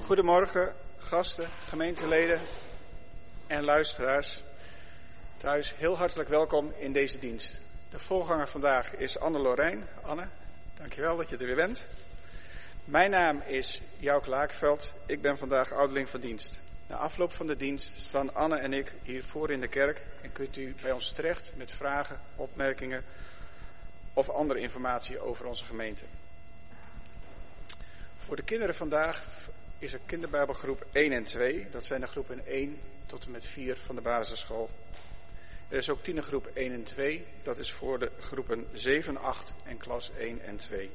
Goedemorgen, gasten, gemeenteleden en luisteraars. Thuis, heel hartelijk welkom in deze dienst. De voorganger vandaag is Anne Lorijn. Anne, dankjewel dat je er weer bent. Mijn naam is Jouke Laakveld. Ik ben vandaag ouderling van dienst. Na afloop van de dienst staan Anne en ik hier voor in de kerk en kunt u bij ons terecht met vragen, opmerkingen of andere informatie over onze gemeente. Voor de kinderen vandaag is er kinderbijbelgroep 1 en 2. Dat zijn de groepen 1 tot en met 4 van de basisschool. Er is ook tienergroep 1 en 2. Dat is voor de groepen 7, 8 en klas 1 en 2.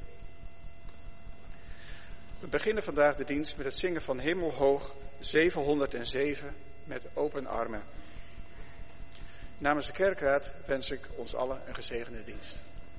We beginnen vandaag de dienst met het zingen van Hemelhoog 707 met open armen. Namens de kerkraad wens ik ons allen een gezegende dienst.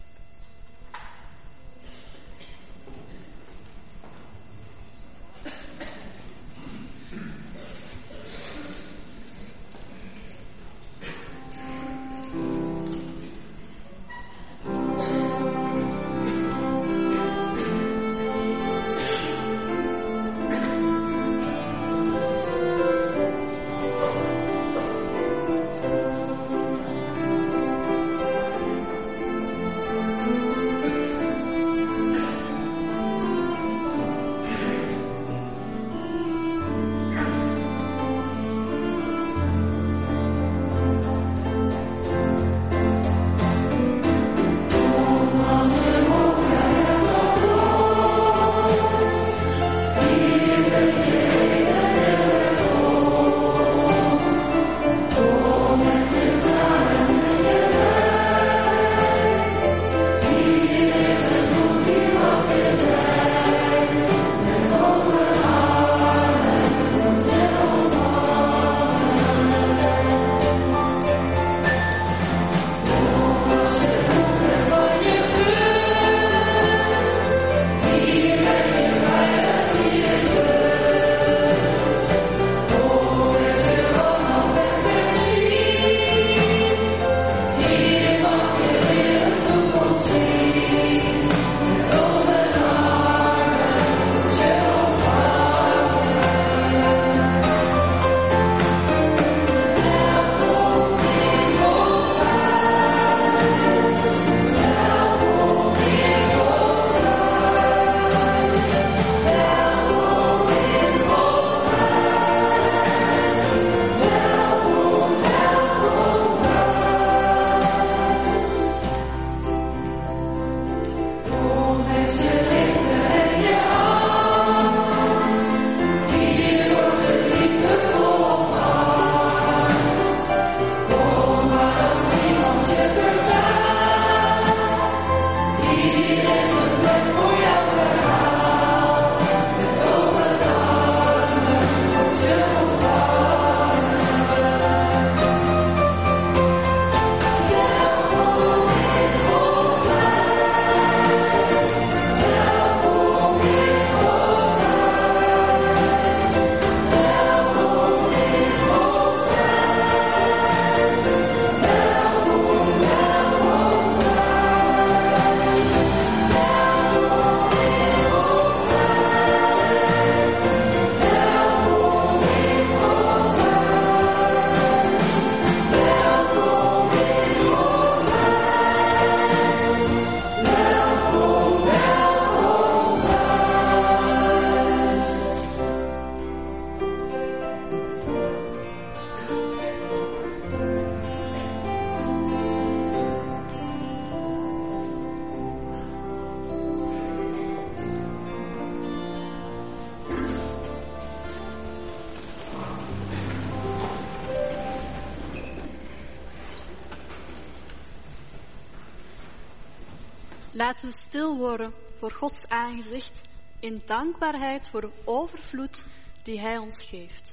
Laten we stil worden voor Gods aangezicht in dankbaarheid voor de overvloed die Hij ons geeft.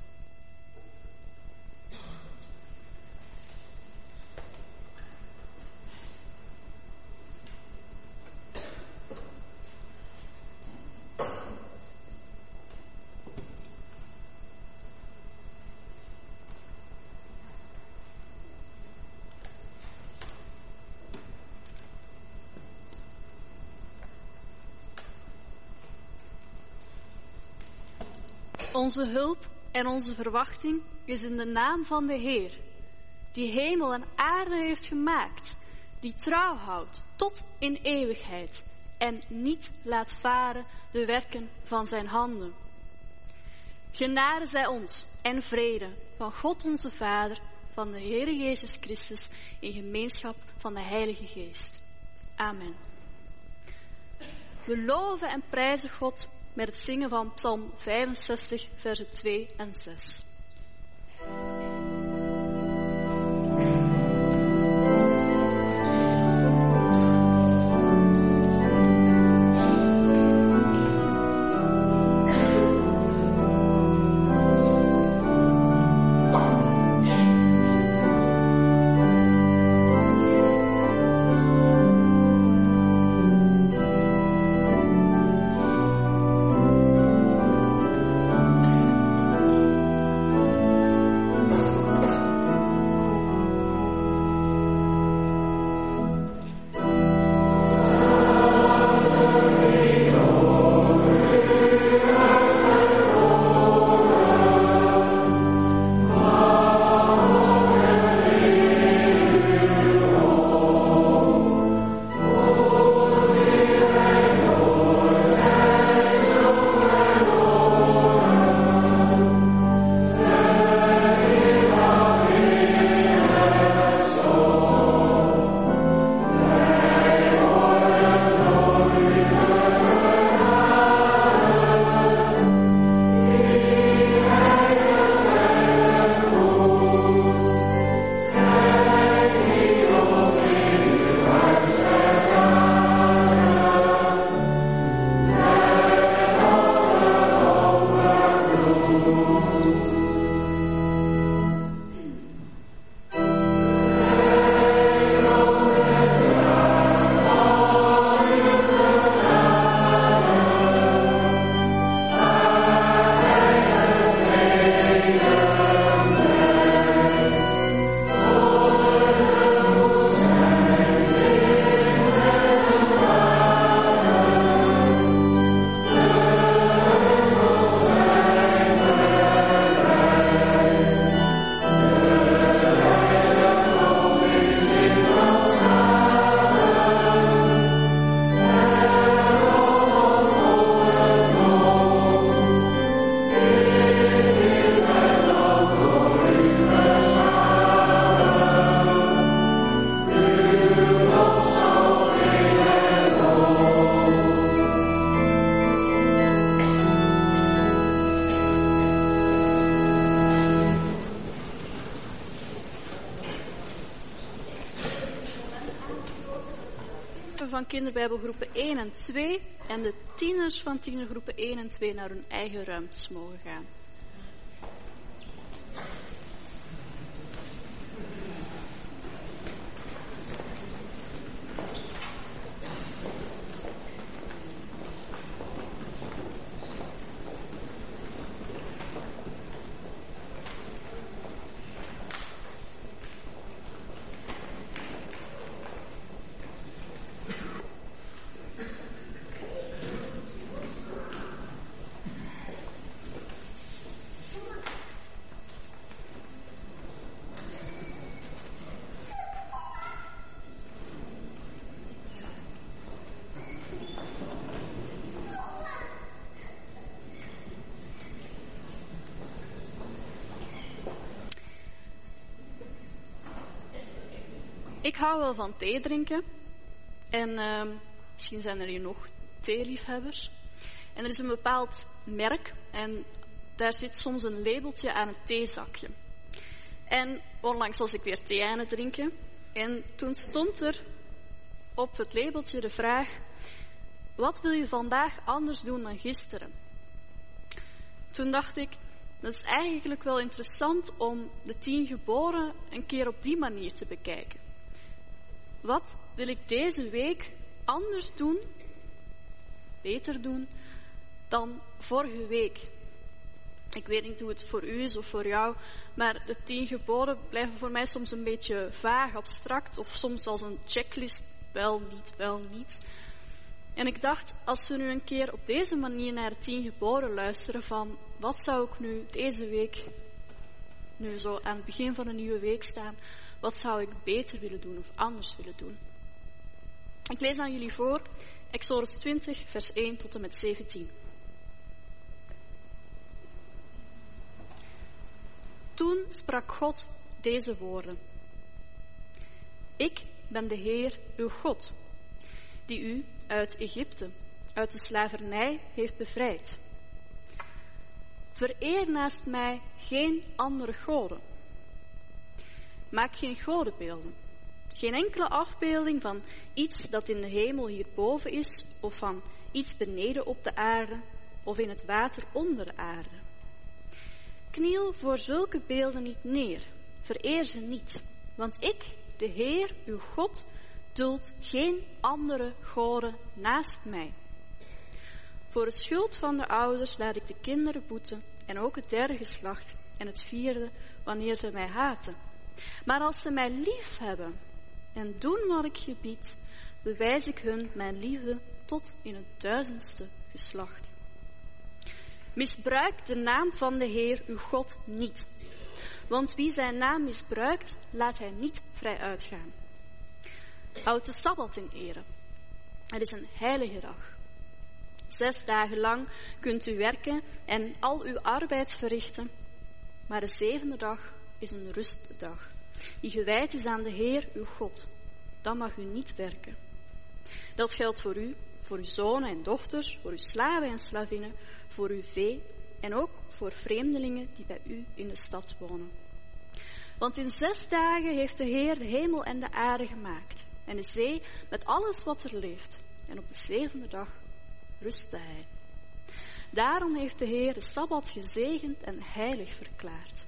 Onze hulp en onze verwachting is in de naam van de Heer, die hemel en aarde heeft gemaakt, die trouw houdt tot in eeuwigheid en niet laat varen de werken van zijn handen. Genade zij ons en vrede van God onze Vader, van de Heere Jezus Christus, in gemeenschap van de Heilige Geest. Amen. We loven en prijzen God met het zingen van Psalm 65, versen 2 en 6. Van kinderbijbelgroepen 1 en 2 en de tieners van tienergroepen 1 en 2 naar hun eigen ruimtes mogen gaan. Ik hou wel van thee drinken. En misschien zijn er hier nog theeliefhebbers. En er is een bepaald merk. En daar zit soms een labeltje aan het theezakje. En onlangs was ik weer thee aan het drinken. En toen stond er op het labeltje de vraag: wat wil je vandaag anders doen dan gisteren? Toen dacht ik, dat is eigenlijk wel interessant om de 10 geboden een keer op die manier te bekijken. Wat wil ik deze week anders doen, beter doen, dan vorige week? Ik weet niet hoe het voor u is of voor jou, maar de 10 geboden blijven voor mij soms een beetje vaag, abstract, of soms als een checklist, wel, niet, wel, niet. En ik dacht, als we nu een keer op deze manier naar de 10 geboden luisteren van wat zou ik nu deze week, nu zo aan het begin van een nieuwe week staan, wat zou ik beter willen doen of anders willen doen? Ik lees aan jullie voor Exodus 20, vers 1 tot en met 17. Toen sprak God deze woorden. Ik ben de Heer, uw God, die u uit Egypte, uit de slavernij heeft bevrijd. Vereer naast mij geen andere goden. Maak geen godenbeelden. Geen enkele afbeelding van iets dat in de hemel hierboven is, of van iets beneden op de aarde, of in het water onder de aarde. Kniel voor zulke beelden niet neer, vereer ze niet, want ik, de Heer, uw God, duld geen andere goden naast mij. Voor het schuld van de ouders laat ik de kinderen boeten, en ook het 3e geslacht en het 4e, wanneer ze mij haten. Maar als ze mij lief hebben en doen wat ik gebied, bewijs ik hun mijn liefde tot in het 1000ste geslacht. Misbruik de naam van de Heer uw God niet, want wie zijn naam misbruikt, laat hij niet vrij uitgaan. Houd de Sabbat in ere. Het is een heilige dag. 6 dagen lang kunt u werken en al uw arbeid verrichten, maar de 7e dag is een rustdag, die gewijd is aan de Heer uw God. Dan mag u niet werken. Dat geldt voor u, voor uw zonen en dochters, voor uw slaven en slavinnen, voor uw vee en ook voor vreemdelingen die bij u in de stad wonen. Want in 6 dagen heeft de Heer de hemel en de aarde gemaakt en de zee met alles wat er leeft. En op de 7e dag rustte hij. Daarom heeft de Heer de Sabbat gezegend en heilig verklaard.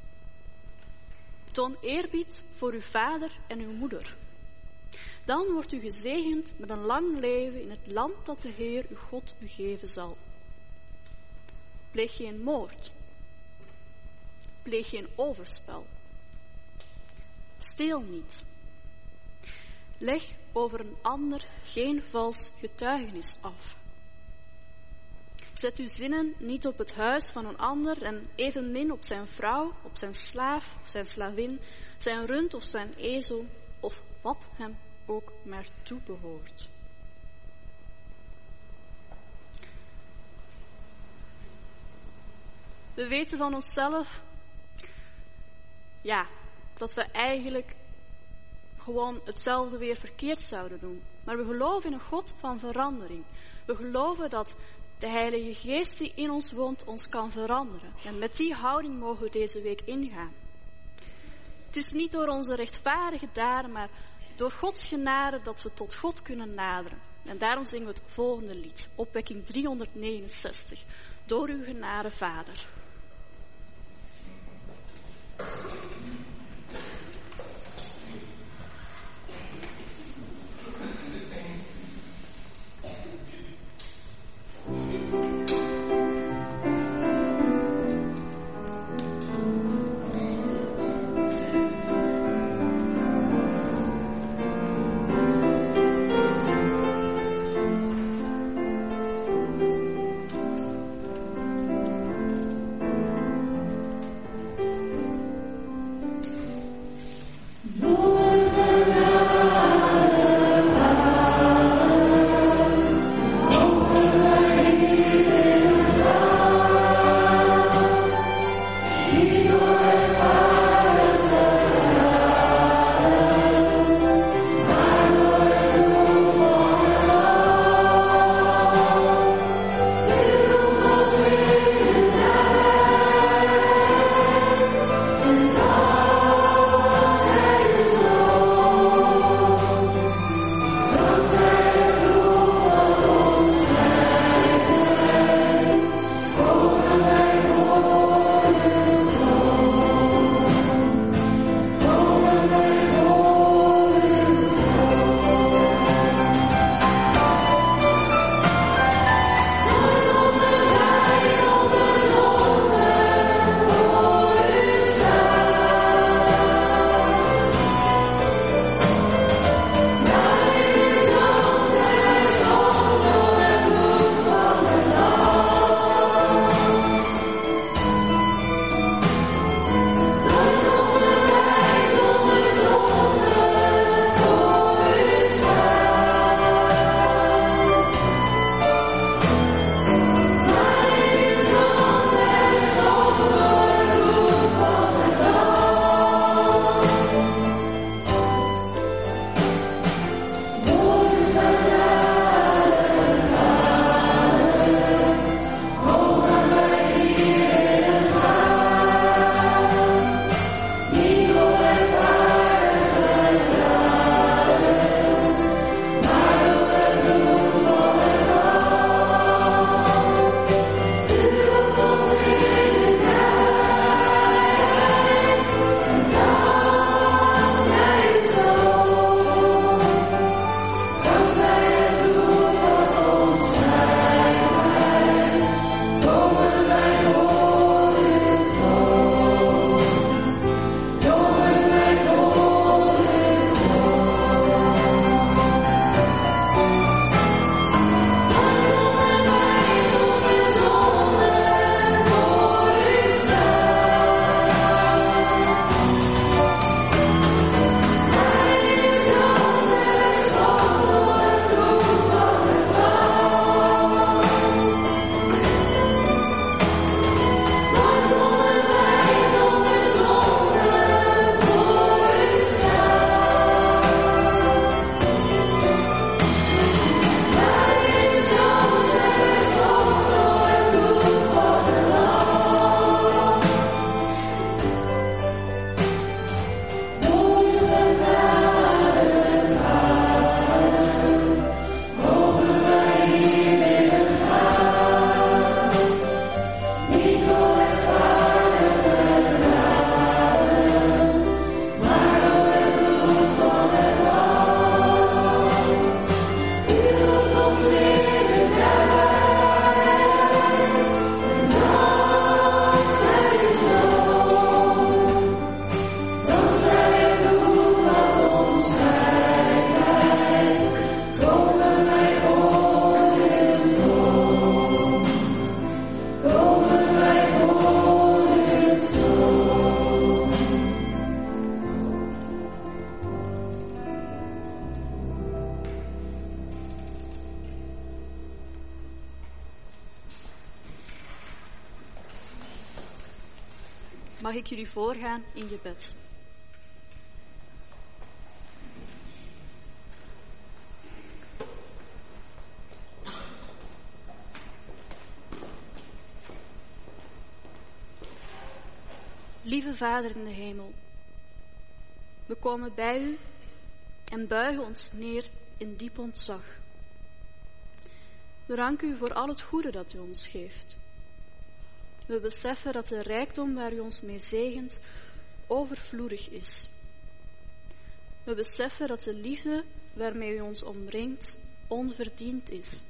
Toon eerbied voor uw vader en uw moeder. Dan wordt u gezegend met een lang leven in het land dat de Heer uw God u geven zal. Pleeg geen moord. Pleeg geen overspel. Steel niet. Leg over een ander geen vals getuigenis af. Zet uw zinnen niet op het huis van een ander en evenmin op zijn vrouw, op zijn slaaf, of zijn slavin, zijn rund of zijn ezel, of wat hem ook maar toebehoort. We weten van onszelf, dat we eigenlijk gewoon hetzelfde weer verkeerd zouden doen. Maar we geloven in een God van verandering. We geloven dat de Heilige Geest die in ons woont ons kan veranderen. En met die houding mogen we deze week ingaan. Het is niet door onze rechtvaardige daden, maar door Gods genade dat we tot God kunnen naderen. En daarom zingen we het volgende lied, opwekking 369. Door uw genade, Vader. mag ik jullie voorgaan in gebed. Lieve Vader in de hemel, we komen bij u en buigen ons neer in diep ontzag. We danken u voor al het goede dat u ons geeft. We beseffen dat de rijkdom waar u ons mee zegent overvloedig is. We beseffen dat de liefde waarmee u ons omringt onverdiend is.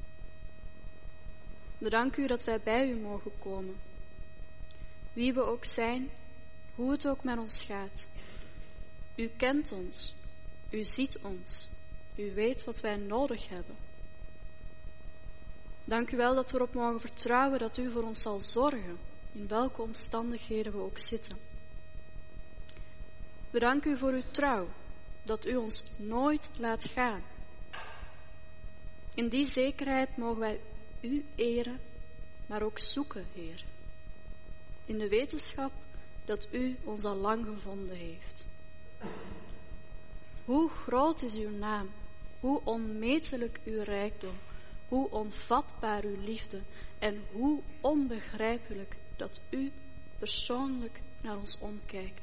We danken u dat wij bij u mogen komen. Wie we ook zijn, hoe het ook met ons gaat. U kent ons, u ziet ons, u weet wat wij nodig hebben. Dank u wel dat we erop mogen vertrouwen dat u voor ons zal zorgen, in welke omstandigheden we ook zitten. We danken u voor uw trouw, dat u ons nooit laat gaan. In die zekerheid mogen wij u eren, maar ook zoeken, Heer. In de wetenschap dat u ons al lang gevonden heeft. Hoe groot is uw naam, hoe onmetelijk uw rijkdom, hoe onvatbaar uw liefde en hoe onbegrijpelijk dat u persoonlijk naar ons omkijkt.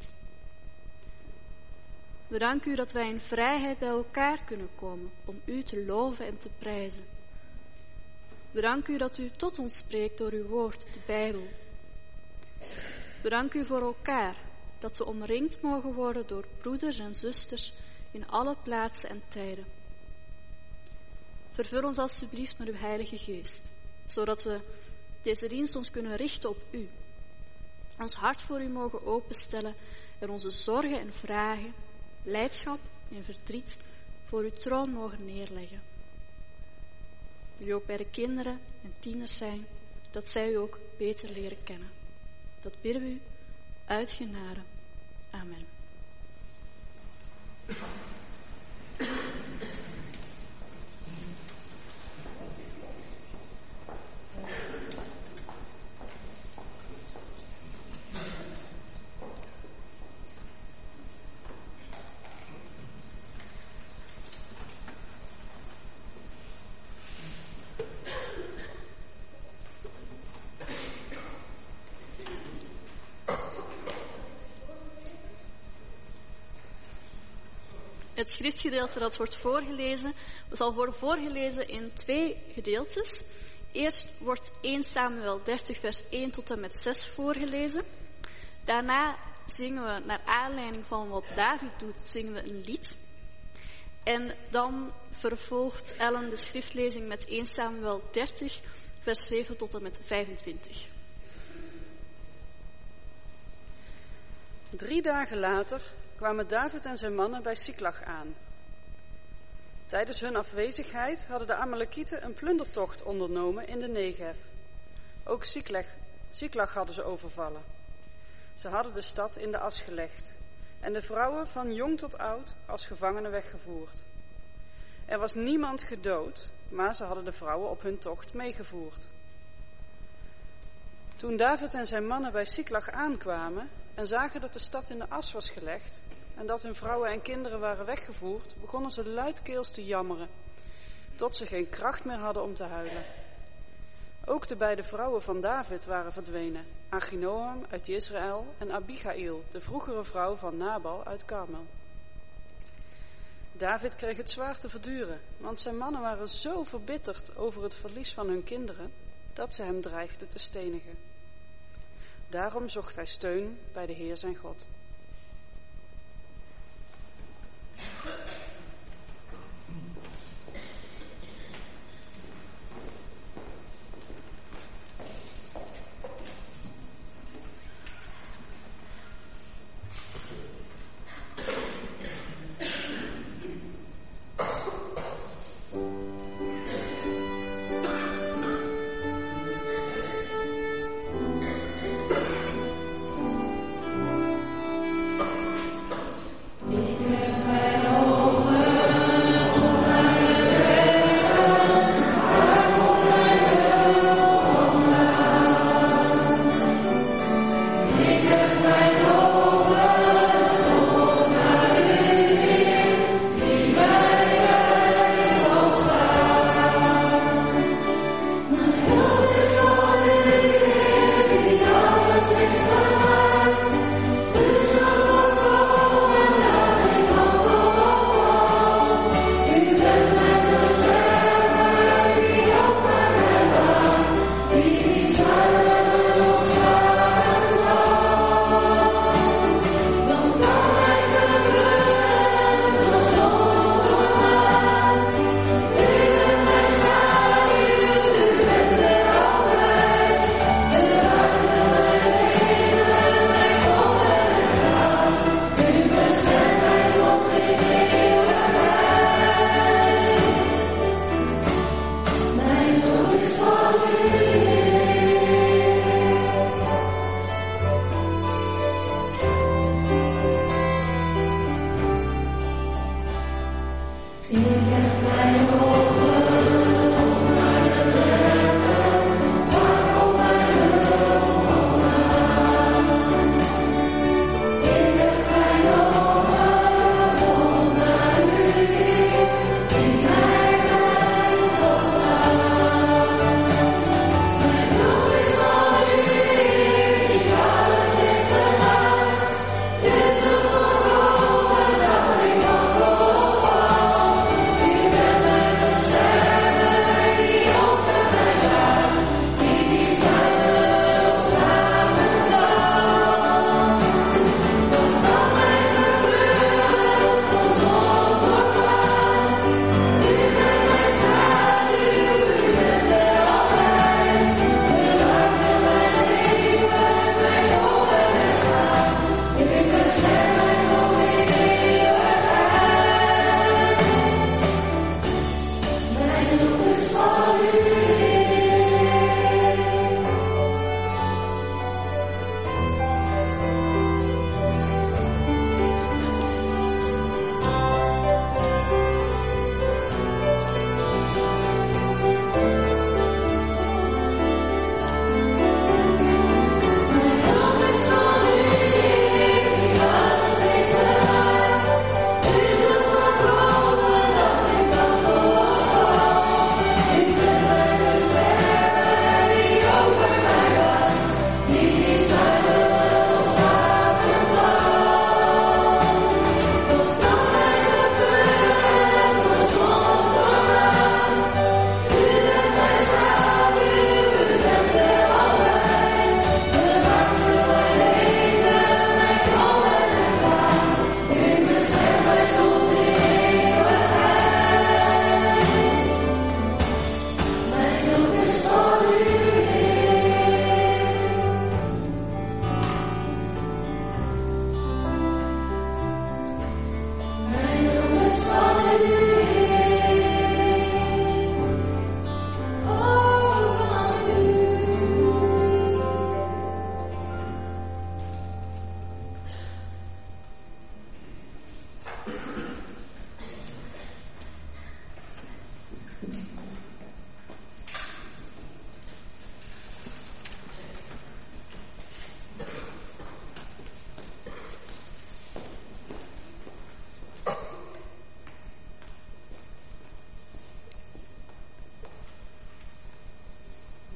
We danken u dat wij in vrijheid bij elkaar kunnen komen om u te loven en te prijzen. We danken u dat u tot ons spreekt door uw woord, de Bijbel. We danken u voor elkaar, dat we omringd mogen worden door broeders en zusters in alle plaatsen en tijden. Vervul ons alstublieft met uw Heilige Geest, zodat we deze dienst ons kunnen richten op u. Ons hart voor u mogen openstellen en onze zorgen en vragen, lijdschap en verdriet voor uw troon mogen neerleggen. Wil u ook bij de kinderen en tieners zijn, dat zij u ook beter leren kennen. Dat bidden we u uit genade. Amen. Het schriftgedeelte dat wordt voorgelezen, zal worden voorgelezen in 2 gedeeltes. Eerst wordt 1 Samuel 30 vers 1 tot en met 6 voorgelezen. Daarna zingen we, naar aanleiding van wat David doet, zingen we een lied. En dan vervolgt Ellen de schriftlezing met 1 Samuel 30 vers 7 tot en met 25. 3 dagen later kwamen David en zijn mannen bij Siklag aan. Tijdens hun afwezigheid hadden de Amalekieten een plundertocht ondernomen in de Negev. Ook Siklag hadden ze overvallen. Ze hadden de stad in de as gelegd en de vrouwen van jong tot oud als gevangenen weggevoerd. Er was niemand gedood, maar ze hadden de vrouwen op hun tocht meegevoerd. Toen David en zijn mannen bij Siklag aankwamen en zagen dat de stad in de as was gelegd en dat hun vrouwen en kinderen waren weggevoerd, begonnen ze luidkeels te jammeren, tot ze geen kracht meer hadden om te huilen. Ook de beide vrouwen van David waren verdwenen, Achinoam uit Jezreel en Abigail, de vroegere vrouw van Nabal uit Karmel. David kreeg het zwaar te verduren, want zijn mannen waren zo verbitterd over het verlies van hun kinderen, dat ze hem dreigden te stenigen. Daarom zocht hij steun bij de Heer zijn God.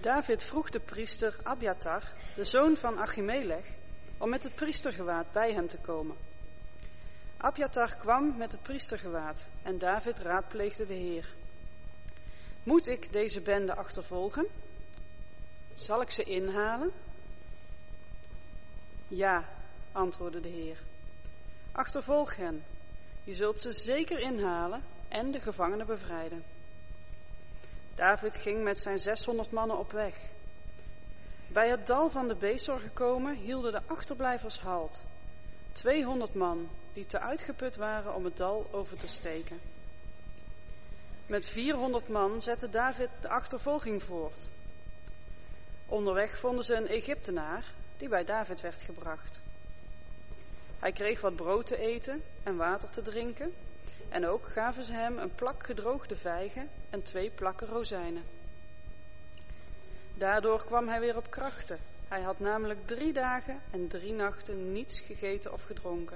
David vroeg de priester Abjatar, de zoon van Achimelech, om met het priestergewaad bij hem te komen. Abjatar kwam met het priestergewaad en David raadpleegde de Heer. Moet ik deze bende achtervolgen? Zal ik ze inhalen? Ja, antwoordde de Heer. Achtervolg hen. Je zult ze zeker inhalen en de gevangenen bevrijden. David ging met zijn 600 mannen op weg. Bij het dal van de Besor gekomen hielden de achterblijvers halt. 200 man die te uitgeput waren om het dal over te steken. Met 400 man zette David de achtervolging voort. Onderweg vonden ze een Egyptenaar die bij David werd gebracht. Hij kreeg wat brood te eten en water te drinken en ook gaven ze hem een plak gedroogde vijgen en 2 plakken rozijnen. Daardoor kwam hij weer op krachten. Hij had namelijk 3 dagen en 3 nachten niets gegeten of gedronken.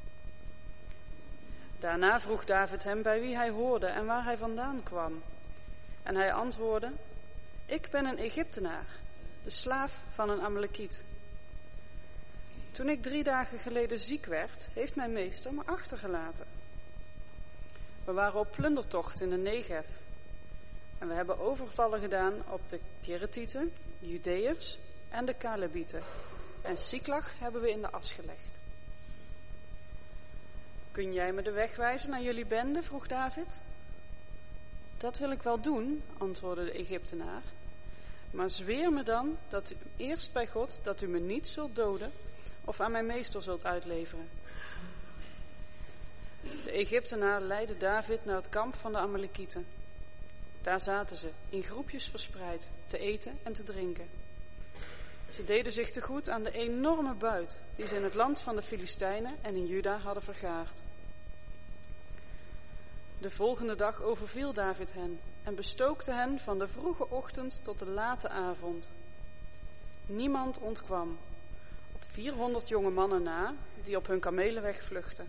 Daarna vroeg David hem bij wie hij hoorde en waar hij vandaan kwam. En hij antwoordde: Ik ben een Egyptenaar, de slaaf van een Amalekiet. Toen ik 3 dagen geleden ziek werd, heeft mijn meester me achtergelaten. We waren op plundertocht in de Negev. En we hebben overvallen gedaan op de Kerethieten, Judeërs en de Kalebieten. En Siklag hebben we in de as gelegd. Kun jij me de weg wijzen naar jullie bende? Vroeg David. Dat wil ik wel doen, antwoordde de Egyptenaar. Maar zweer me dan dat u eerst bij God dat u me niet zult doden of aan mijn meester zult uitleveren. De Egyptenaar leidde David naar het kamp van de Amalekieten. Daar zaten ze, in groepjes verspreid, te eten en te drinken. Ze deden zich tegoed aan de enorme buit die ze in het land van de Filistijnen en in Juda hadden vergaard. De volgende dag overviel David hen en bestookte hen van de vroege ochtend tot de late avond. Niemand ontkwam, op 400 jonge mannen na die op hun kamelen wegvluchtten.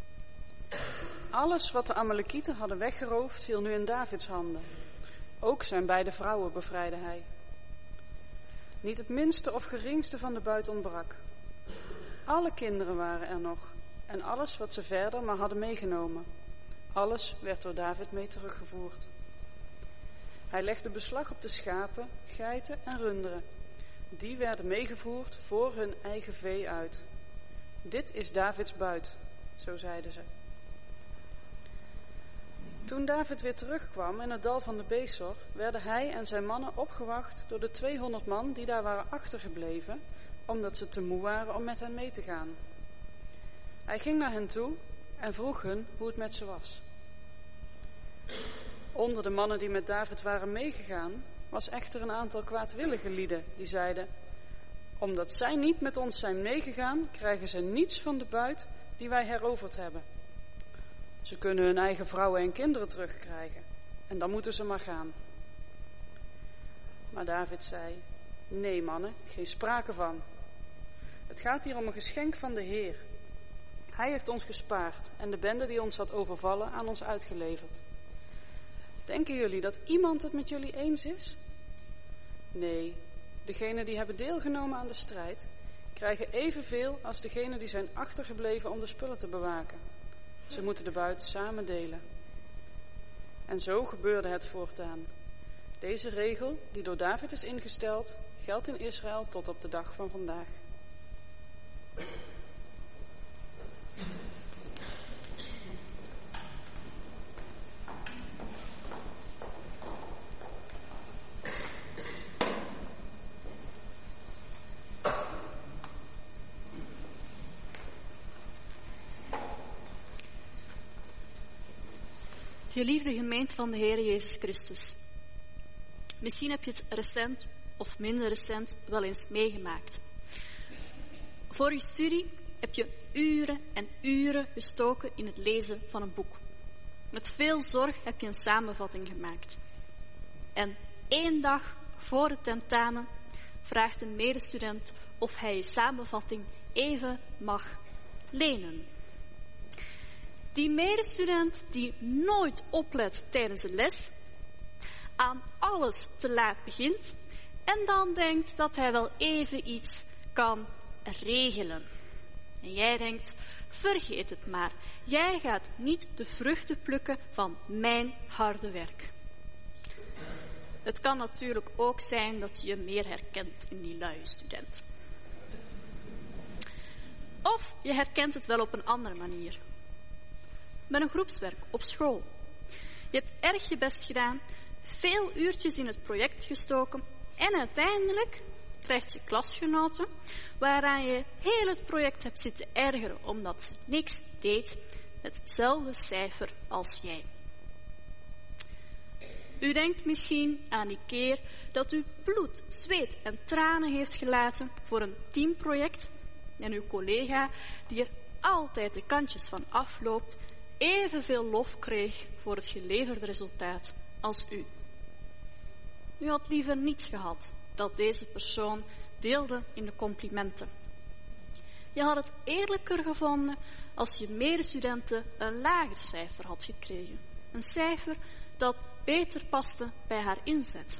Alles wat de Amalekieten hadden weggeroofd viel nu in Davids handen. Ook zijn beide vrouwen bevrijdde hij. Niet het minste of geringste van de buit ontbrak. Alle kinderen waren er nog en alles wat ze verder maar hadden meegenomen. Alles werd door David mee teruggevoerd. Hij legde beslag op de schapen, geiten en runderen. Die werden meegevoerd voor hun eigen vee uit. Dit is Davids buit, zo zeiden ze. Toen David weer terugkwam in het dal van de Besor, werden hij en zijn mannen opgewacht door de 200 man die daar waren achtergebleven, omdat ze te moe waren om met hen mee te gaan. Hij ging naar hen toe en vroeg hun hoe het met ze was. Onder de mannen die met David waren meegegaan, was echter een aantal kwaadwillige lieden die zeiden: omdat zij niet met ons zijn meegegaan, krijgen ze niets van de buit die wij heroverd hebben. Ze kunnen hun eigen vrouwen en kinderen terugkrijgen en dan moeten ze maar gaan. Maar David zei: nee mannen, geen sprake van. Het gaat hier om een geschenk van de Heer. Hij heeft ons gespaard en de bende die ons had overvallen aan ons uitgeleverd. Denken jullie dat iemand het met jullie eens is? Nee, degenen die hebben deelgenomen aan de strijd krijgen evenveel als degenen die zijn achtergebleven om de spullen te bewaken. Ze moeten de buit samen delen. En zo gebeurde het voortaan. Deze regel, die door David is ingesteld, geldt in Israël tot op de dag van vandaag. Geliefde gemeente van de Heer Jezus Christus. Misschien heb je het recent of minder recent wel eens meegemaakt. Voor je studie heb je uren en uren gestoken in het lezen van een boek. Met veel zorg heb je een samenvatting gemaakt. En 1 dag voor het tentamen vraagt een medestudent of hij je samenvatting even mag lenen. Die medestudent die nooit oplet tijdens de les, aan alles te laat begint en dan denkt dat hij wel even iets kan regelen. En jij denkt, vergeet het maar. Jij gaat niet de vruchten plukken van mijn harde werk. Het kan natuurlijk ook zijn dat je je meer herkent in die luie student. Of je herkent het wel op een andere manier. Met een groepswerk op school. Je hebt erg je best gedaan, veel uurtjes in het project gestoken en uiteindelijk krijgt je klasgenoten, waaraan je heel het project hebt zitten ergeren omdat ze niks deed, hetzelfde cijfer als jij. U denkt misschien aan die keer dat u bloed, zweet en tranen heeft gelaten voor een teamproject en uw collega, die er altijd de kantjes van afloopt, evenveel lof kreeg voor het geleverde resultaat als u. U had liever niet gehad dat deze persoon deelde in de complimenten. Je had het eerlijker gevonden als je medestudenten een lager cijfer had gekregen. Een cijfer dat beter paste bij haar inzet.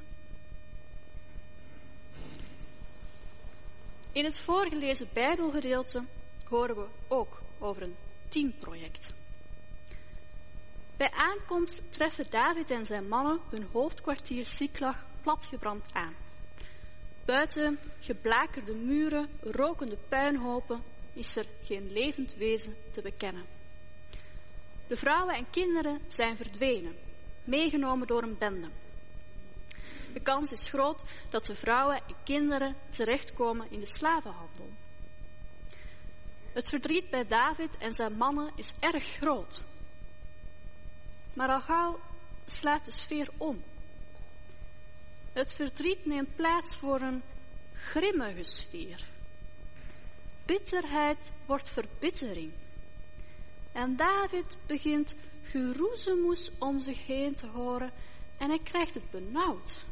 In het voorgelezen Bijbelgedeelte horen we ook over een teamproject. Bij aankomst treffen David en zijn mannen hun hoofdkwartier Siklag platgebrand aan. Buiten geblakerde muren, rokende puinhopen, is er geen levend wezen te bekennen. De vrouwen en kinderen zijn verdwenen, meegenomen door een bende. De kans is groot dat de vrouwen en kinderen terechtkomen in de slavenhandel. Het verdriet bij David en zijn mannen is erg groot. Maar al gauw slaat de sfeer om. Het verdriet neemt plaats voor een grimmige sfeer. Bitterheid wordt verbittering. En David begint geroezemoes om zich heen te horen en hij krijgt het benauwd.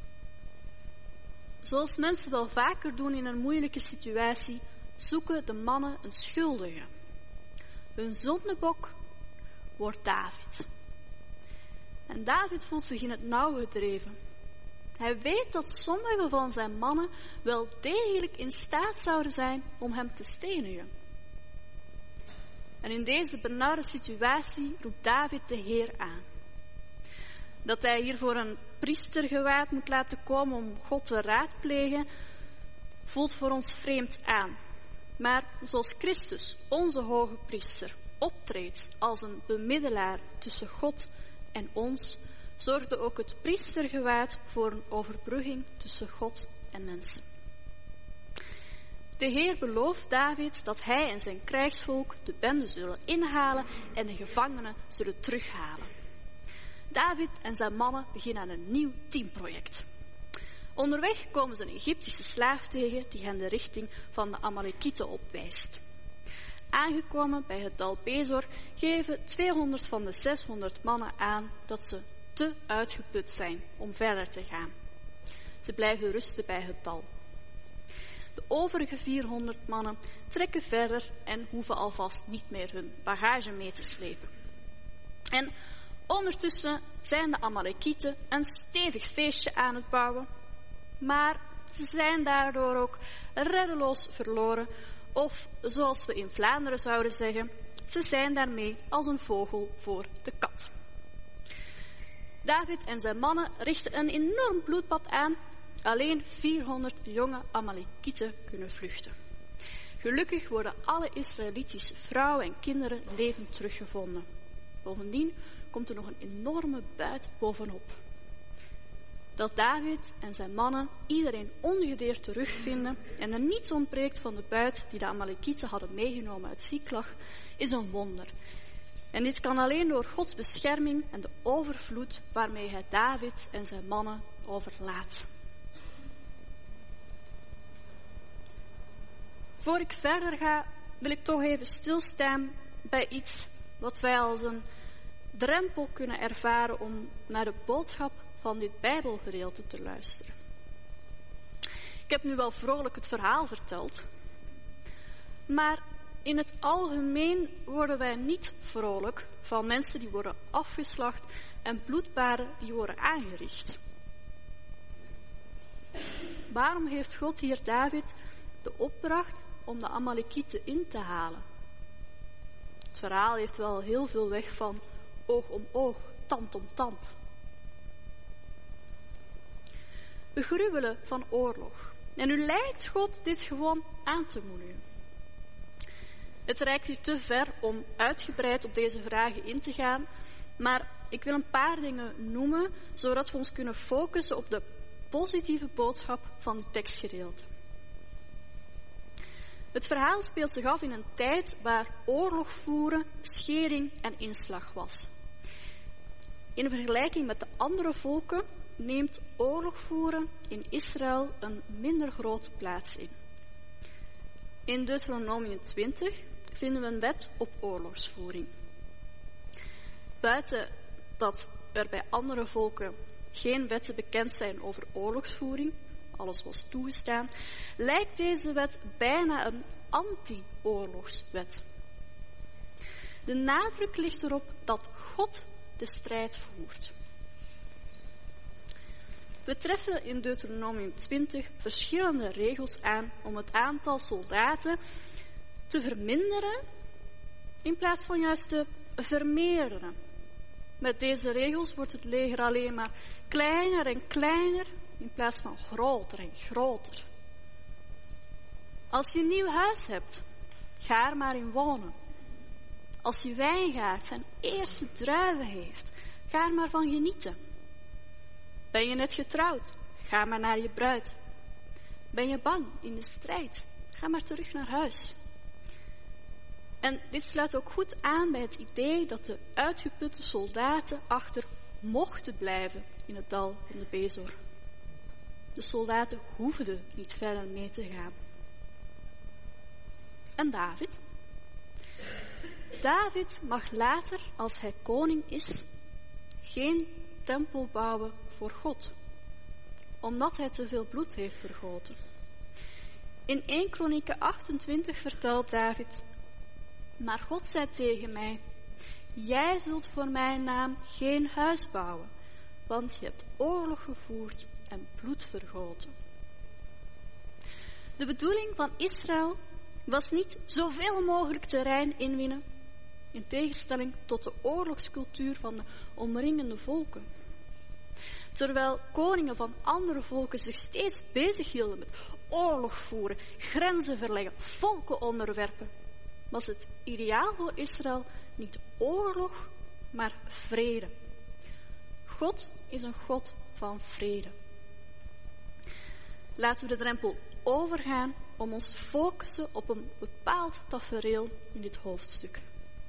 Zoals mensen wel vaker doen in een moeilijke situatie, zoeken de mannen een schuldige. Hun zondebok wordt David. En David voelt zich in het nauw gedreven. Hij weet dat sommige van zijn mannen wel degelijk in staat zouden zijn om hem te stenigen. En in deze benauwde situatie roept David de Heer aan. Dat hij hiervoor een priestergewaad moet laten komen om God te raadplegen, voelt voor ons vreemd aan. Maar zoals Christus, onze hoge priester, optreedt als een bemiddelaar tussen God en ons, zorgde ook het priestergewaad voor een overbrugging tussen God en mensen. De Heer belooft David dat hij en zijn krijgsvolk de bende zullen inhalen en de gevangenen zullen terughalen. David en zijn mannen beginnen aan een nieuw teamproject. Onderweg komen ze een Egyptische slaaf tegen die hen de richting van de Amalekieten opwijst. Aangekomen bij het dal Bezor geven 200 van de 600 mannen aan dat ze te uitgeput zijn om verder te gaan. Ze blijven rusten bij het dal. De overige 400 mannen trekken verder en hoeven alvast niet meer hun bagage mee te slepen. En ondertussen zijn de Amalekieten een stevig feestje aan het bouwen, maar ze zijn daardoor ook reddeloos verloren, of zoals we in Vlaanderen zouden zeggen, ze zijn daarmee als een vogel voor de kat. David en zijn mannen richten een enorm bloedbad aan. Alleen 400 jonge Amalekieten kunnen vluchten. Gelukkig worden alle Israëlitische vrouwen en kinderen levend teruggevonden. Bovendien komt er nog een enorme buit bovenop. Dat David en zijn mannen iedereen ongedeerd terugvinden en er niets ontbreekt van de buit die de Amalekieten hadden meegenomen uit Siklag, is een wonder. En dit kan alleen door Gods bescherming en de overvloed waarmee hij David en zijn mannen overlaat. Voor ik verder ga, wil ik toch even stilstaan bij iets wat wij als een drempel kunnen ervaren om naar de boodschap van dit Bijbelgedeelte te luisteren. Ik heb nu wel vrolijk het verhaal verteld, maar in het algemeen worden wij niet vrolijk van mensen die worden afgeslacht en bloedbaden die worden aangericht. waarom heeft God hier David de opdracht om de Amalekieten in te halen? Het verhaal heeft wel heel veel weg van oog om oog, tand om tand. We gruwelen van oorlog. En nu lijkt God dit gewoon aan te moedigen. Het reikt hier te ver om uitgebreid op deze vragen in te gaan, maar ik wil een paar dingen noemen, zodat we ons kunnen focussen op de positieve boodschap van het tekstgedeelte. Het verhaal speelt zich af in een tijd waar oorlog voeren, schering en inslag was. In vergelijking met de andere volken neemt oorlog voeren in Israël een minder grote plaats in. In Deuteronomium 20 vinden we een wet op oorlogsvoering. Buiten dat er bij andere volken geen wetten bekend zijn over oorlogsvoering, alles was toegestaan, lijkt deze wet bijna een anti-oorlogswet. De nadruk ligt erop dat God de strijd voert. We treffen in Deuteronomium 20 verschillende regels aan om het aantal soldaten te verminderen in plaats van juist te vermeerderen. Met deze regels wordt het leger alleen maar kleiner en kleiner in plaats van groter en groter. Als je een nieuw huis hebt, ga er maar in wonen. Als je wijngaard zijn eerste druiven heeft, ga er maar van genieten. Ben je net getrouwd, ga maar naar je bruid. Ben je bang in de strijd, ga maar terug naar huis. En dit sluit ook goed aan bij het idee dat de uitgeputte soldaten achter mochten blijven in het dal van de Bezor. De soldaten hoefden niet verder mee te gaan. En David? David mag later, als hij koning is, geen tempel bouwen voor God, omdat hij te veel bloed heeft vergoten. In 1 Kronieken 28 vertelt David: maar God zei tegen mij: jij zult voor mijn naam geen huis bouwen, want je hebt oorlog gevoerd en bloed vergoten. De bedoeling van Israël was niet zoveel mogelijk terrein inwinnen, in tegenstelling tot de oorlogscultuur van de omringende volken. Terwijl koningen van andere volken zich steeds bezighielden met oorlog voeren, grenzen verleggen, volken onderwerpen, was het ideaal voor Israël niet oorlog, maar vrede. God is een God van vrede. Laten we de drempel overgaan om ons te focussen op een bepaald tafereel in dit hoofdstuk.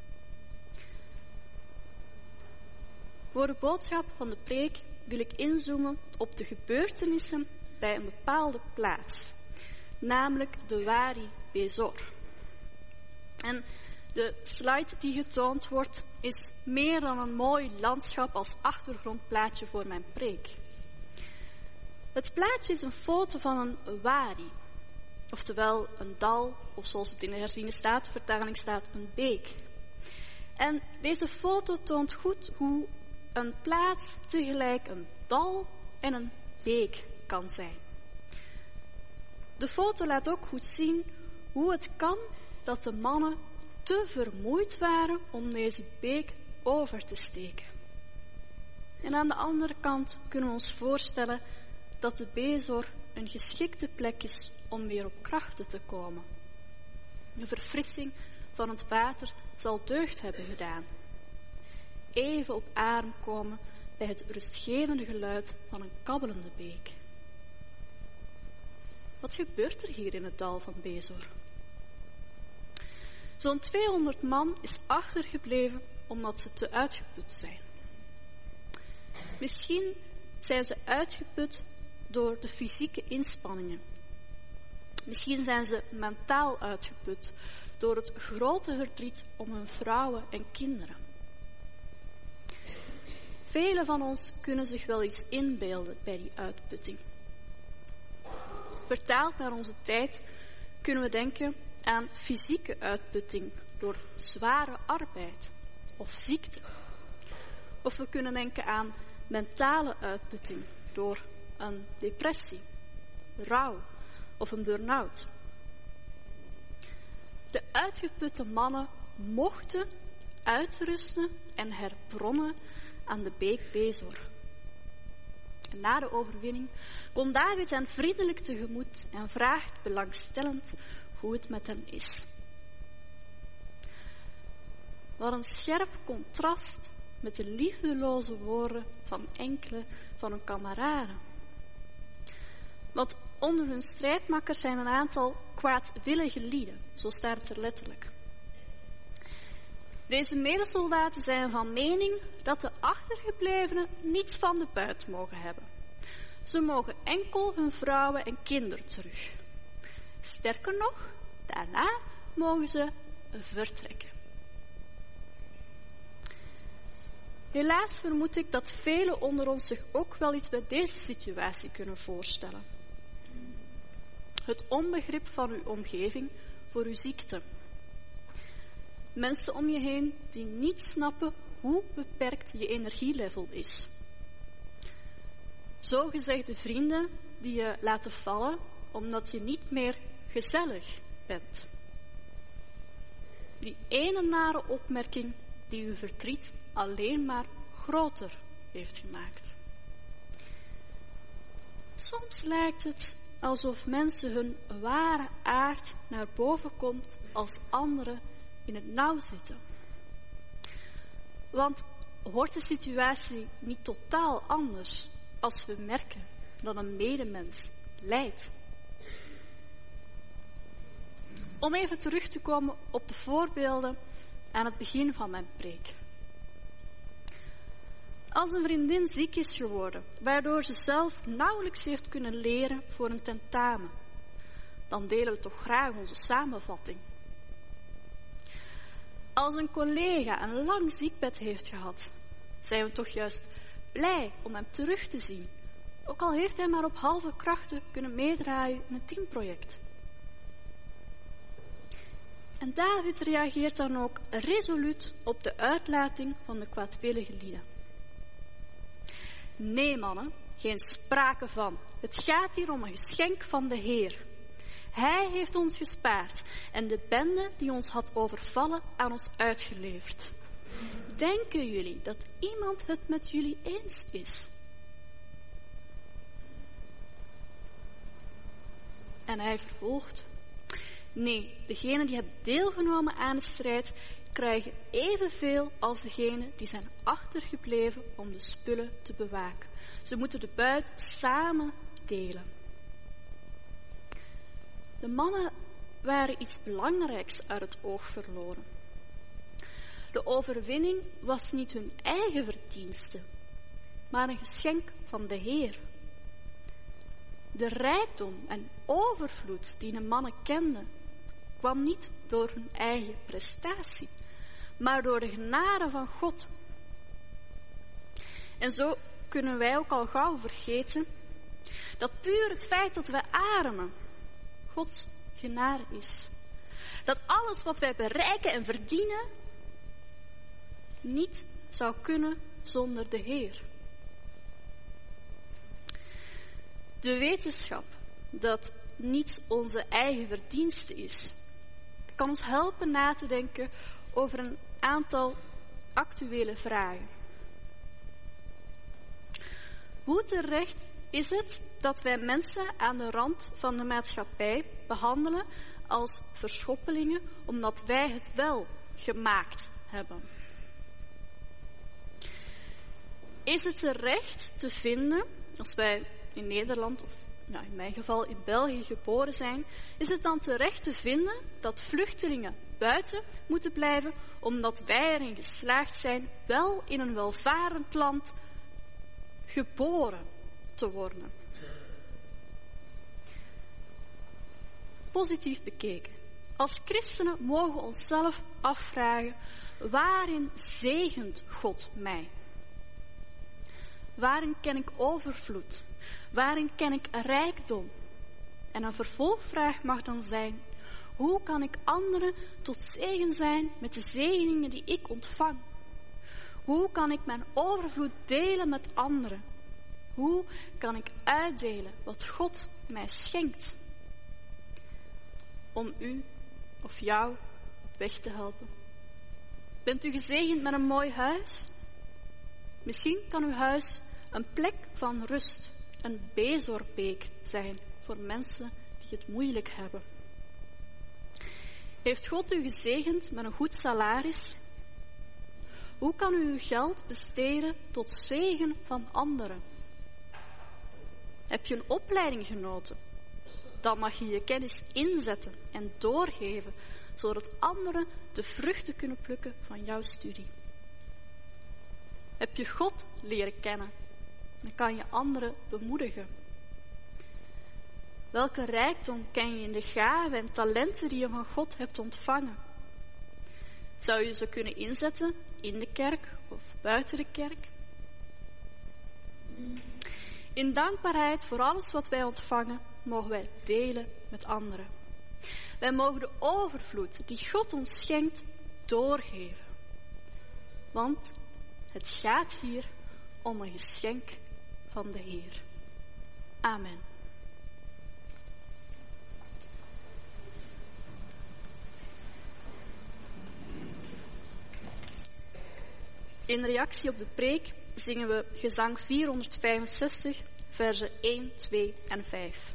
Voor de boodschap van de preek wil ik inzoomen op de gebeurtenissen bij een bepaalde plaats, namelijk de Wadi Bezor. En de slide die getoond wordt is meer dan een mooi landschap als achtergrondplaatje voor mijn preek. Het plaatje is een foto van een wadi, oftewel een dal, of zoals het in de herziene statenvertaling staat, een beek. En deze foto toont goed hoe een plaats tegelijk een dal en een beek kan zijn. De foto laat ook goed zien hoe het kan dat de mannen te vermoeid waren om deze beek over te steken. En aan de andere kant kunnen we ons voorstellen dat de Bezor een geschikte plek is om weer op krachten te komen. De verfrissing van het water zal deugd hebben gedaan. Even op adem komen bij het rustgevende geluid van een kabbelende beek. Wat gebeurt er hier in het dal van Bezor? Zo'n 200 man is achtergebleven omdat ze te uitgeput zijn. Misschien zijn ze uitgeput door de fysieke inspanningen. Misschien zijn ze mentaal uitgeput door het grote verdriet om hun vrouwen en kinderen. Velen van ons kunnen zich wel iets inbeelden bij die uitputting. Vertaald naar onze tijd kunnen we denken aan fysieke uitputting door zware arbeid of ziekte. Of we kunnen denken aan mentale uitputting door een depressie rouw of een burn-out. De uitgeputte mannen mochten uitrusten en herbronnen aan de beek Bezor. En na de overwinning komt David hen vriendelijk tegemoet en vraagt belangstellend hoe het met hen is. Wat een scherp contrast met de liefdeloze woorden van enkele van hun kameraden. Want onder hun strijdmakkers zijn een aantal kwaadwillige lieden, zo staat het er letterlijk. Deze medesoldaten zijn van mening dat de achtergeblevenen niets van de buit mogen hebben. Ze mogen enkel hun vrouwen en kinderen terug. Sterker nog, daarna mogen ze vertrekken. Helaas vermoed ik dat velen onder ons zich ook wel iets bij deze situatie kunnen voorstellen. Het onbegrip van uw omgeving voor uw ziekte. Mensen om je heen die niet snappen hoe beperkt je energielevel is. Zogezegde vrienden die je laten vallen omdat je niet meer gezellig bent. Die ene nare opmerking die uw verdriet alleen maar groter heeft gemaakt. Soms lijkt het alsof mensen hun ware aard naar boven komt als anderen in het nauw zitten. Want wordt de situatie niet totaal anders als we merken dat een medemens lijdt? Om even terug te komen op de voorbeelden aan het begin van mijn preek. Als een vriendin ziek is geworden, waardoor ze zelf nauwelijks heeft kunnen leren voor een tentamen, dan delen we toch graag onze samenvatting. Als een collega een lang ziekbed heeft gehad, zijn we toch juist blij om hem terug te zien, ook al heeft hij maar op halve krachten kunnen meedraaien in het teamproject. En David reageert dan ook resoluut op de uitlating van de kwaadwillige lieden. Nee, mannen, geen sprake van. Het gaat hier om een geschenk van de Heer. Hij heeft ons gespaard en de bende die ons had overvallen aan ons uitgeleverd. Denken jullie dat iemand het met jullie eens is? En hij vervolgt. Nee, degenen die hebben deelgenomen aan de strijd krijgen evenveel als degenen die zijn achtergebleven om de spullen te bewaken. Ze moeten de buit samen delen. De mannen waren iets belangrijks uit het oog verloren. De overwinning was niet hun eigen verdienste, maar een geschenk van de Heer. De rijkdom en overvloed die de mannen kenden, kwam niet door hun eigen prestatie, maar door de genade van God. En zo kunnen wij ook al gauw vergeten dat puur het feit dat wij ademen Gods genade is. Dat alles wat wij bereiken en verdienen niet zou kunnen zonder de Heer. De wetenschap dat niet onze eigen verdienste is, kan ons helpen na te denken over een aantal actuele vragen. Hoe terecht is het dat wij mensen aan de rand van de maatschappij behandelen als verschoppelingen omdat wij het wel gemaakt hebben? Is het terecht te vinden, als wij in Nederland of in mijn geval in België geboren zijn, is het dan terecht te vinden dat vluchtelingen buiten moeten blijven omdat wij erin geslaagd zijn wel in een welvarend land geboren te worden? Positief bekeken. Als christenen mogen we onszelf afvragen, waarin zegent God mij? Waarin ken ik overvloed? Waarin ken ik rijkdom? En een vervolgvraag mag dan zijn, hoe kan ik anderen tot zegen zijn met de zegeningen die ik ontvang? Hoe kan ik mijn overvloed delen met anderen? Hoe kan ik uitdelen wat God mij schenkt om u of jou weg te helpen. Bent u gezegend met een mooi huis? Misschien kan uw huis een plek van rust, een bezorbeek zijn voor mensen die het moeilijk hebben. Heeft God u gezegend met een goed salaris? Hoe kan u uw geld besteden tot zegen van anderen? Heb je een opleiding genoten? Dan mag je je kennis inzetten en doorgeven, zodat anderen de vruchten kunnen plukken van jouw studie. Heb je God leren kennen? Dan kan je anderen bemoedigen. Welke rijkdom ken je in de gaven en talenten die je van God hebt ontvangen? Zou je ze kunnen inzetten in de kerk of buiten de kerk? In dankbaarheid voor alles wat wij ontvangen, mogen wij delen met anderen. Wij mogen de overvloed die God ons schenkt doorgeven. Want het gaat hier om een geschenk van de Heer. Amen. In reactie op de preek zingen we gezang 465, versen 1, 2 en 5.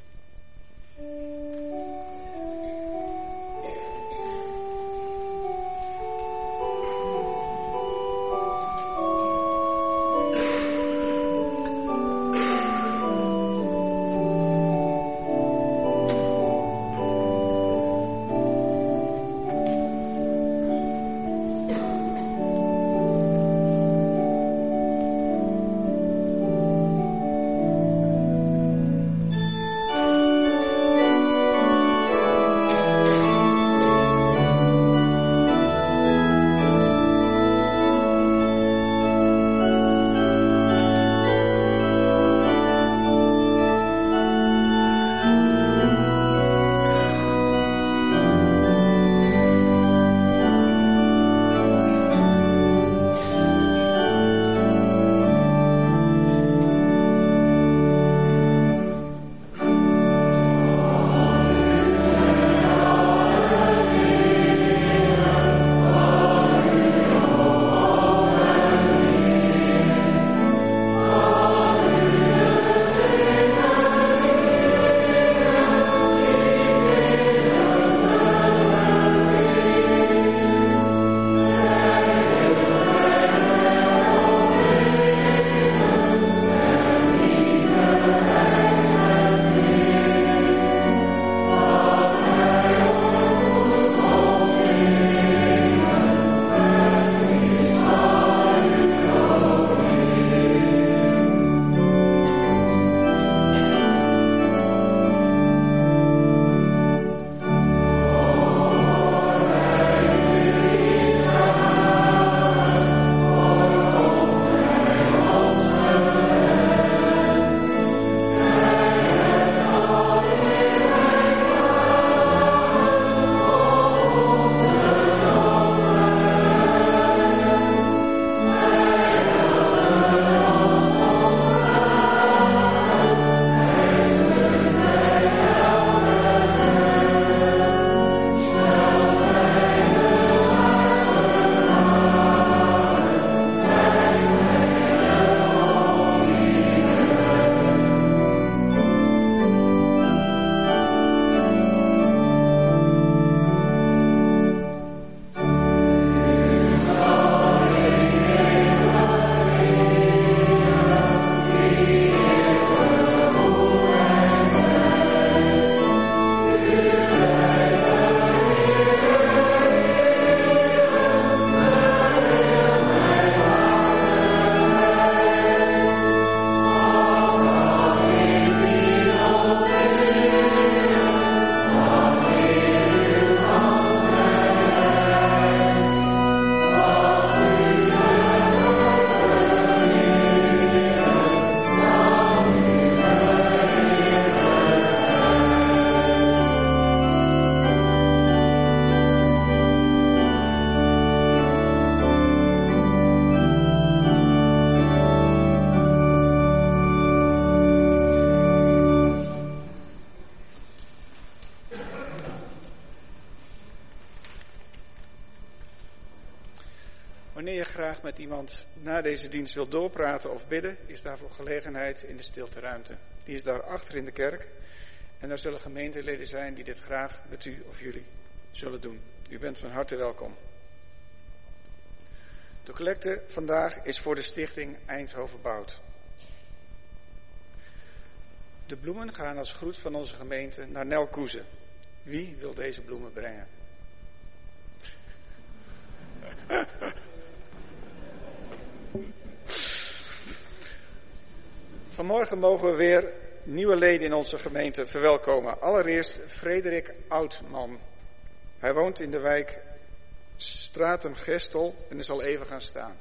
Wanneer je graag met iemand na deze dienst wilt doorpraten of bidden, is daarvoor gelegenheid in de stilteruimte. Die is daar achter in de kerk. En daar zullen gemeenteleden zijn die dit graag met u of jullie zullen doen. U bent van harte welkom. De collecte vandaag is voor de stichting Eindhoven Bouwt. De bloemen gaan als groet van onze gemeente naar Nel Koeze. Wie wil deze bloemen brengen? Vanmorgen mogen we weer nieuwe leden in onze gemeente verwelkomen. Allereerst Frederik Oudman. Hij woont in de wijk Stratum-Gestel en is al even gaan staan.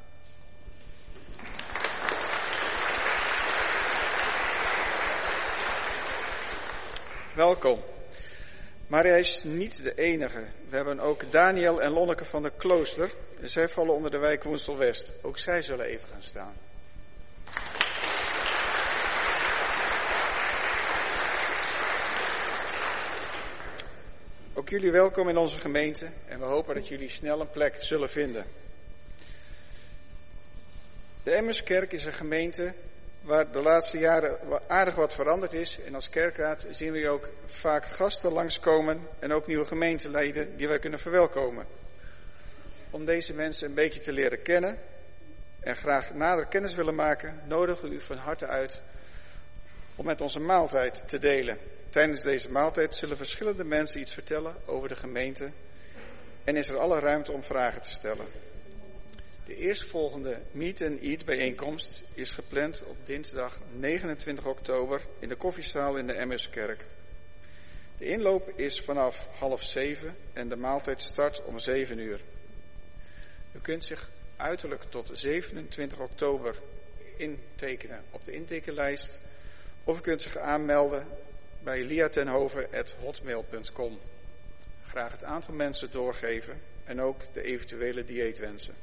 Welkom. Maar hij is niet de enige. We hebben ook Daniel en Lonneke van der Klooster. Zij vallen onder de wijk Woensel-West. Ook zij zullen even gaan staan. Ook jullie welkom in onze gemeente en we hopen dat jullie snel een plek zullen vinden. De Emmerskerk is een gemeente waar de laatste jaren aardig wat veranderd is. En als kerkraad zien we ook vaak gasten langskomen en ook nieuwe gemeenteleden die wij kunnen verwelkomen. Om deze mensen een beetje te leren kennen en graag nader kennis willen maken, nodigen we u van harte uit om met onze maaltijd te delen. Tijdens deze maaltijd zullen verschillende mensen iets vertellen over de gemeente en is er alle ruimte om vragen te stellen. De eerstvolgende Meet and Eat bijeenkomst is gepland op dinsdag 29 oktober in de koffiezaal in de Emmerskerk. De inloop is vanaf 6:30 en de maaltijd start om 7 uur. U kunt zich uiterlijk tot 27 oktober intekenen op de intekenlijst of u kunt zich aanmelden bij liatenhoven@hotmail.com. Graag het aantal mensen doorgeven en ook de eventuele dieetwensen.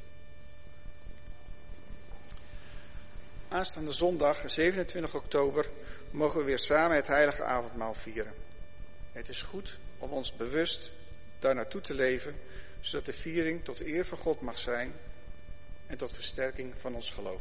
Aanstaande zondag 27 oktober mogen we weer samen het heilige avondmaal vieren. Het is goed om ons bewust daar naartoe te leven, zodat de viering tot eer van God mag zijn en tot versterking van ons geloof.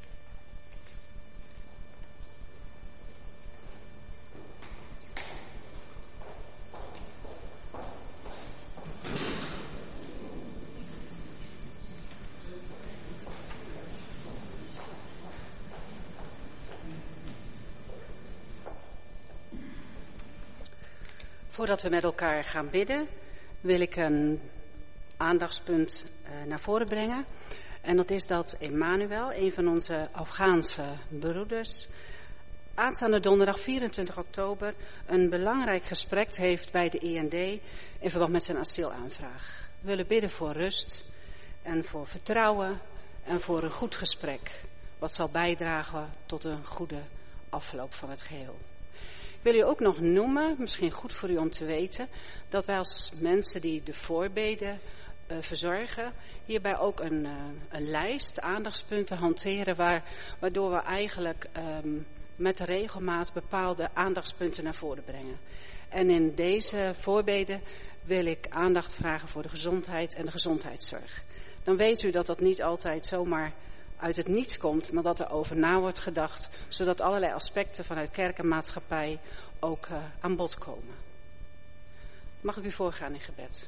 Voordat we met elkaar gaan bidden, wil ik een aandachtspunt naar voren brengen. En dat is dat Emmanuel, een van onze Afghaanse broeders, aanstaande donderdag 24 oktober een belangrijk gesprek heeft bij de IND in verband met zijn asielaanvraag. We willen bidden voor rust en voor vertrouwen en voor een goed gesprek, wat zal bijdragen tot een goede afloop van het geheel. Ik wil u ook nog noemen, misschien goed voor u om te weten, dat wij als mensen die de voorbeden verzorgen, hierbij ook een lijst aandachtspunten hanteren, waardoor we eigenlijk met regelmaat bepaalde aandachtspunten naar voren brengen. En in deze voorbeden wil ik aandacht vragen voor de gezondheid en de gezondheidszorg. Dan weet u dat dat niet altijd zomaar uit het niets komt, maar dat er over na wordt gedacht, zodat allerlei aspecten vanuit kerk en maatschappij ook aan bod komen. Mag ik u voorgaan in gebed?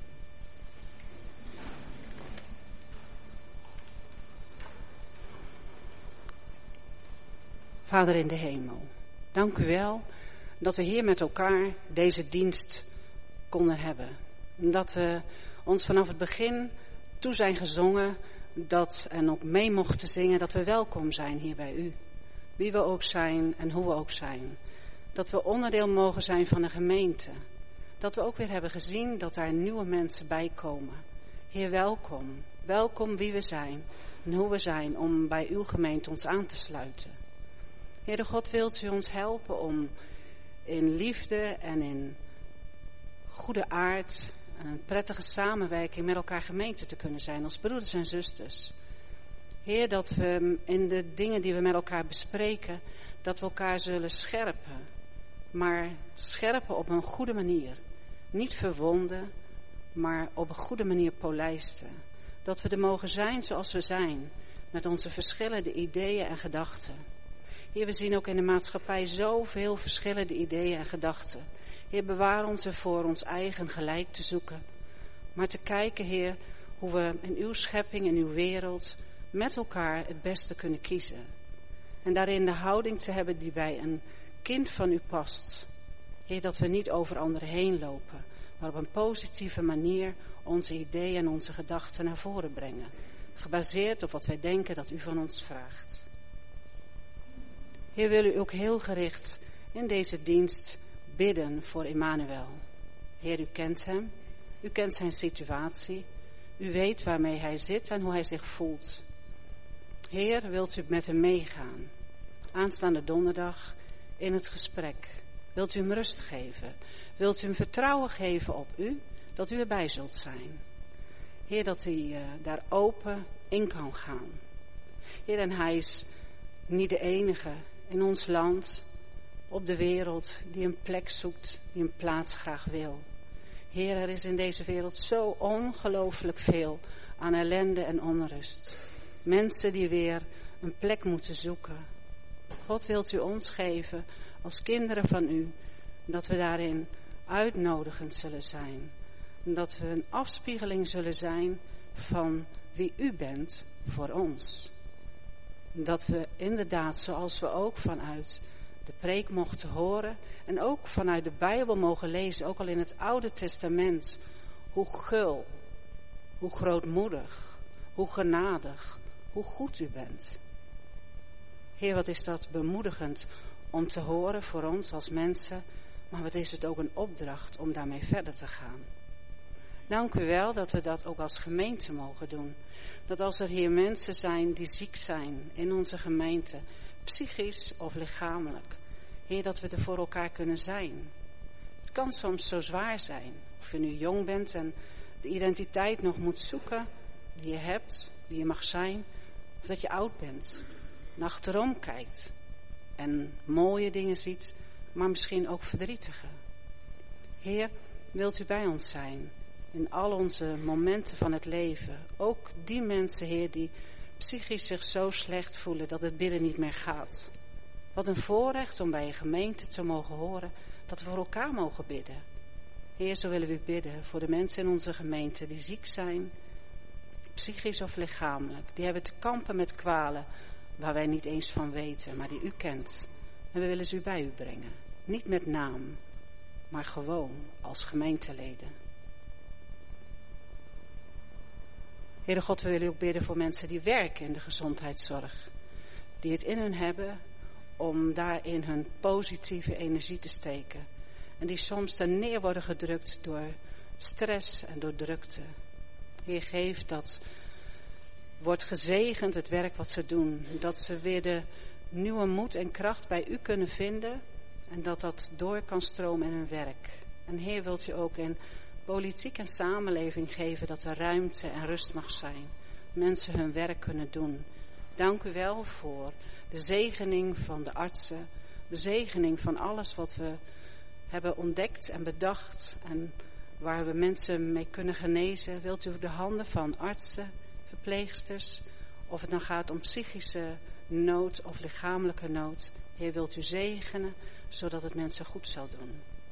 Vader in de hemel, dank u wel dat we hier met elkaar deze dienst konden hebben. Dat we ons vanaf het begin toe zijn gezongen en ook mee mochten zingen dat we welkom zijn hier bij u. Wie we ook zijn en hoe we ook zijn. Dat we onderdeel mogen zijn van de gemeente. Dat we ook weer hebben gezien dat daar nieuwe mensen bij komen. Heer, welkom. Welkom wie we zijn en hoe we zijn om bij uw gemeente ons aan te sluiten. Heer de God, wilt u ons helpen om in liefde en in goede aard en een prettige samenwerking met elkaar gemeente te kunnen zijn als broeders en zusters. Heer, dat we in de dingen die we met elkaar bespreken, dat we elkaar zullen scherpen. Maar scherpen op een goede manier. Niet verwonden, maar op een goede manier polijsten. Dat we er mogen zijn zoals we zijn, met onze verschillende ideeën en gedachten. Heer, we zien ook in de maatschappij zoveel verschillende ideeën en gedachten. Heer, bewaar ons ervoor ons eigen gelijk te zoeken. Maar te kijken, Heer, hoe we in uw schepping, in uw wereld, met elkaar het beste kunnen kiezen. En daarin de houding te hebben die bij een kind van u past. Heer, dat we niet over anderen heen lopen, maar op een positieve manier onze ideeën en onze gedachten naar voren brengen. Gebaseerd op wat wij denken dat u van ons vraagt. Heer, wil u ook heel gericht in deze dienst bidden voor Emmanuel. Heer, u kent hem. U kent zijn situatie. U weet waarmee hij zit en hoe hij zich voelt. Heer, wilt u met hem meegaan? Aanstaande donderdag in het gesprek. Wilt u hem rust geven? Wilt u hem vertrouwen geven op u, dat u erbij zult zijn? Heer, dat hij daar open in kan gaan. Heer, en hij is niet de enige in ons land, op de wereld, die een plek zoekt, die een plaats graag wil. Heer, er is in deze wereld zo ongelooflijk veel aan ellende en onrust. Mensen die weer een plek moeten zoeken. God, wilt u ons geven als kinderen van u, dat we daarin uitnodigend zullen zijn. Dat we een afspiegeling zullen zijn van wie u bent voor ons. Dat we inderdaad, zoals we ook vanuit de preek mochten horen en ook vanuit de Bijbel mogen lezen, ook al in het Oude Testament, hoe gul, hoe grootmoedig, hoe genadig, hoe goed u bent. Heer, wat is dat bemoedigend om te horen voor ons als mensen, maar wat is het ook een opdracht om daarmee verder te gaan. Dank u wel dat we dat ook als gemeente mogen doen. Dat als er hier mensen zijn die ziek zijn in onze gemeente, psychisch of lichamelijk, Heer, dat we er voor elkaar kunnen zijn. Het kan soms zo zwaar zijn. Of je nu jong bent en de identiteit nog moet zoeken die je hebt, die je mag zijn. Of dat je oud bent en achterom kijkt en mooie dingen ziet, maar misschien ook verdrietige. Heer, wilt u bij ons zijn in al onze momenten van het leven. Ook die mensen, Heer, die psychisch zich zo slecht voelen dat het bidden niet meer gaat. Wat een voorrecht om bij een gemeente te mogen horen dat we voor elkaar mogen bidden. Heer, zo willen we bidden voor de mensen in onze gemeente die ziek zijn, psychisch of lichamelijk. Die hebben te kampen met kwalen waar wij niet eens van weten, maar die u kent. En we willen ze bij u brengen. Niet met naam, maar gewoon als gemeenteleden. Heere God, we willen ook bidden voor mensen die werken in de gezondheidszorg. Die het in hun hebben om daarin hun positieve energie te steken. En die soms ten neer worden gedrukt door stress en door drukte. Heer, geef dat wordt gezegend het werk wat ze doen. Dat ze weer de nieuwe moed en kracht bij u kunnen vinden. En dat dat door kan stromen in hun werk. En Heer, wilt u ook in politiek en samenleving geven dat er ruimte en rust mag zijn. Mensen hun werk kunnen doen. Dank u wel voor de zegening van de artsen. De zegening van alles wat we hebben ontdekt en bedacht. En waar we mensen mee kunnen genezen. Wilt u de handen van artsen, verpleegsters, of het dan gaat om psychische nood of lichamelijke nood. Heer, wilt u zegenen, zodat het mensen goed zal doen.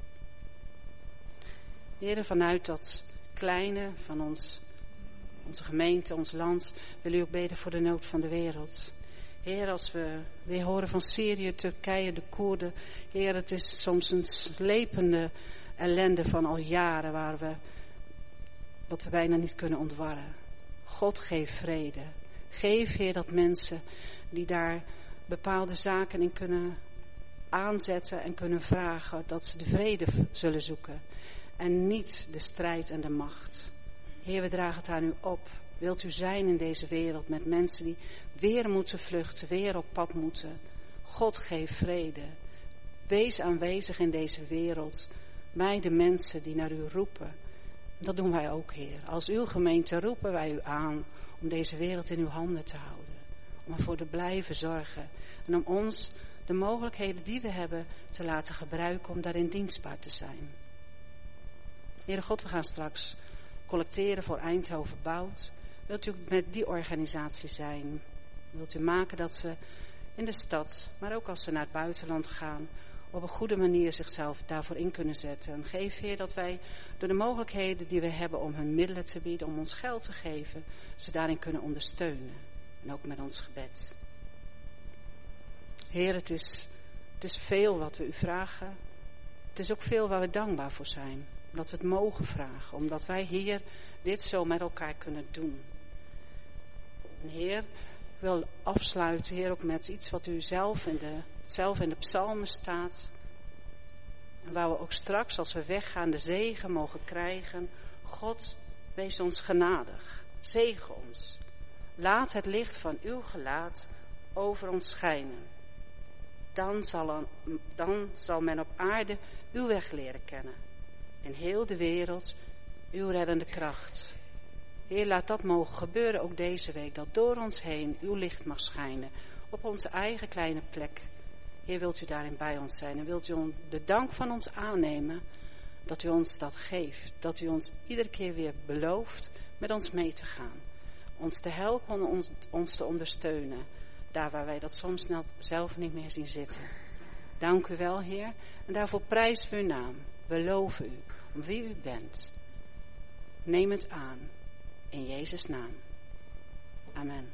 Heer, vanuit dat kleine van onze gemeente, ons land, wil u ook bidden voor de nood van de wereld. Heer, als we weer horen van Syrië, Turkije, de Koerden. Heer, het is soms een slepende ellende van al jaren wat we bijna niet kunnen ontwarren. God, geef vrede. Geef, Heer, dat mensen die daar bepaalde zaken in kunnen aanzetten en kunnen vragen, dat ze de vrede zullen zoeken. En niet de strijd en de macht. Heer, we dragen het aan u op. Wilt u zijn in deze wereld met mensen die weer moeten vluchten, weer op pad moeten. God, geef vrede. Wees aanwezig in deze wereld bij de mensen die naar u roepen. Dat doen wij ook, Heer. Als uw gemeente roepen wij u aan om deze wereld in uw handen te houden. Om ervoor te blijven zorgen. En om ons de mogelijkheden die we hebben te laten gebruiken om daarin dienstbaar te zijn. Heere God, we gaan straks collecteren voor Eindhoven Bouwt. Wilt u met die organisatie zijn? Wilt u maken dat ze in de stad, maar ook als ze naar het buitenland gaan, op een goede manier zichzelf daarvoor in kunnen zetten. En geef, Heer, dat wij door de mogelijkheden die we hebben om hun middelen te bieden, om ons geld te geven, ze daarin kunnen ondersteunen. En ook met ons gebed. Heer, het is veel wat we u vragen. Het is ook veel waar we dankbaar voor zijn. Omdat we het mogen vragen. Omdat wij hier dit zo met elkaar kunnen doen. En Heer, ik wil afsluiten, Heer, ook met iets wat u zelf in de psalmen staat. En waar we ook straks, als we weggaan, de zegen mogen krijgen. God, wees ons genadig. Zegen ons. Laat het licht van uw gelaat over ons schijnen. Dan zal men op aarde uw weg leren kennen. In heel de wereld uw reddende kracht. Heer, laat dat mogen gebeuren ook deze week. Dat door ons heen uw licht mag schijnen. Op onze eigen kleine plek. Heer, wilt u daarin bij ons zijn. En wilt u de dank van ons aannemen. Dat u ons dat geeft. Dat u ons iedere keer weer belooft met ons mee te gaan. Ons te helpen, ons te ondersteunen. Daar waar wij dat soms zelf niet meer zien zitten. Dank u wel, Heer. En daarvoor prijzen we uw naam. We loven u om wie u bent. Neem het aan. In Jezus' naam. Amen.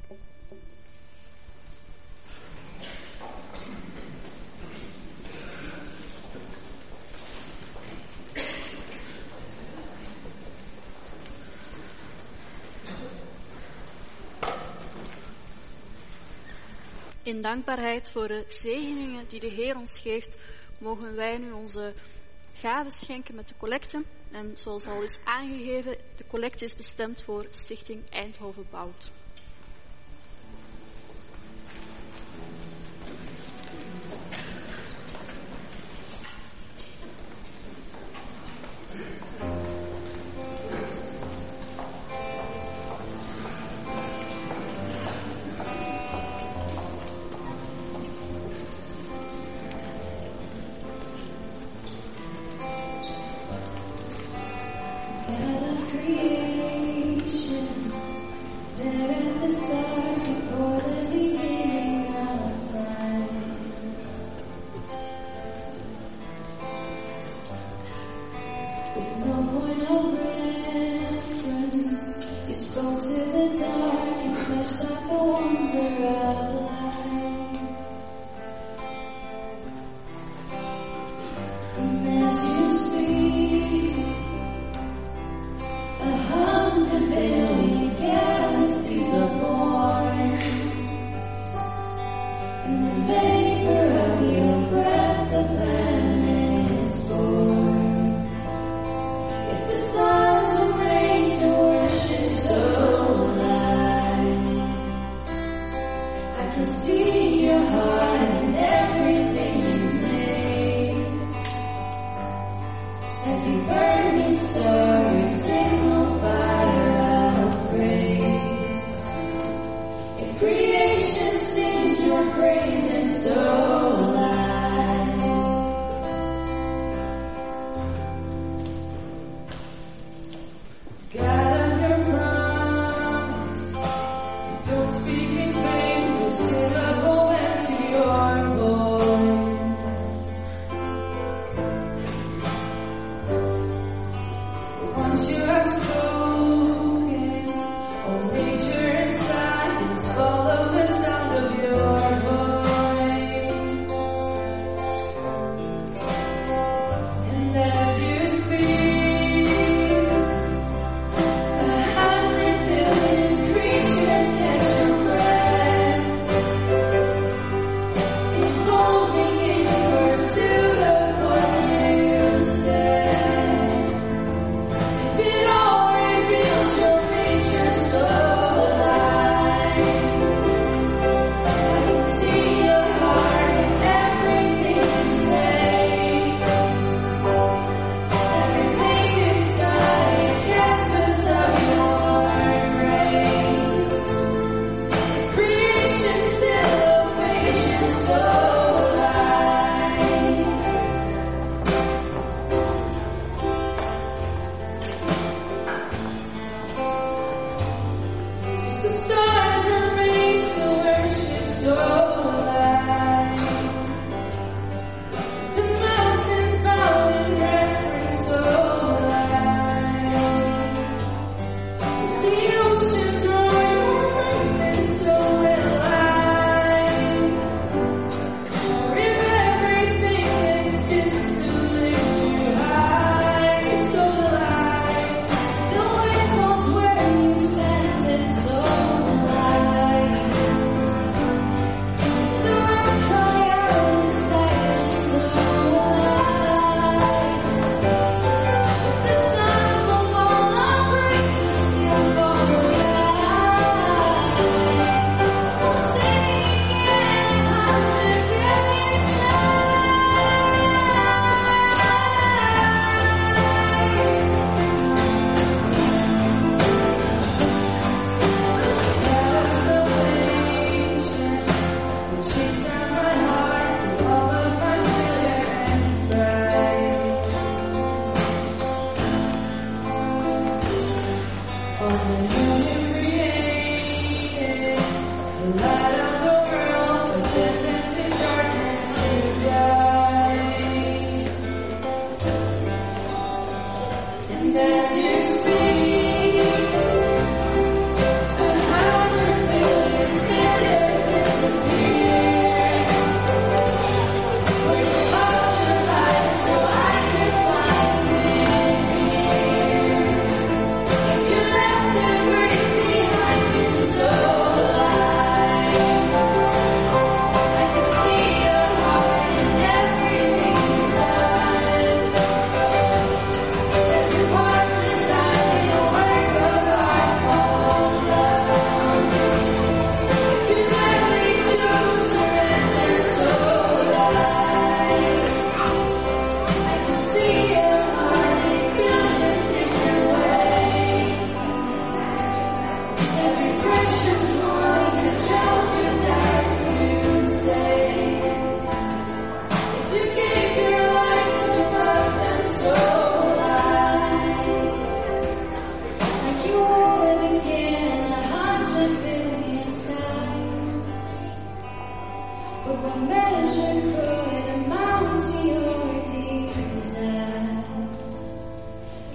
In dankbaarheid voor de zegeningen die de Heer ons geeft, mogen wij nu onze gaven schenken met de collecte. En zoals al is aangegeven, de collecte is bestemd voor Stichting Eindhoven Bouwt. It all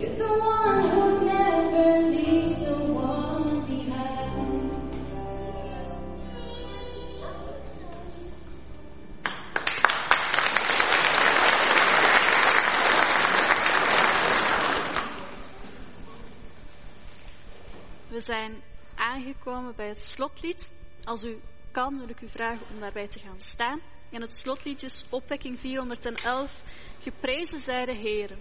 You're the one who never leaves the one behind. We zijn aangekomen bij het slotlied. Als u kan, wil ik u vragen om daarbij te gaan staan. En het slotlied is opwekking 411. Geprezen zij de Heere.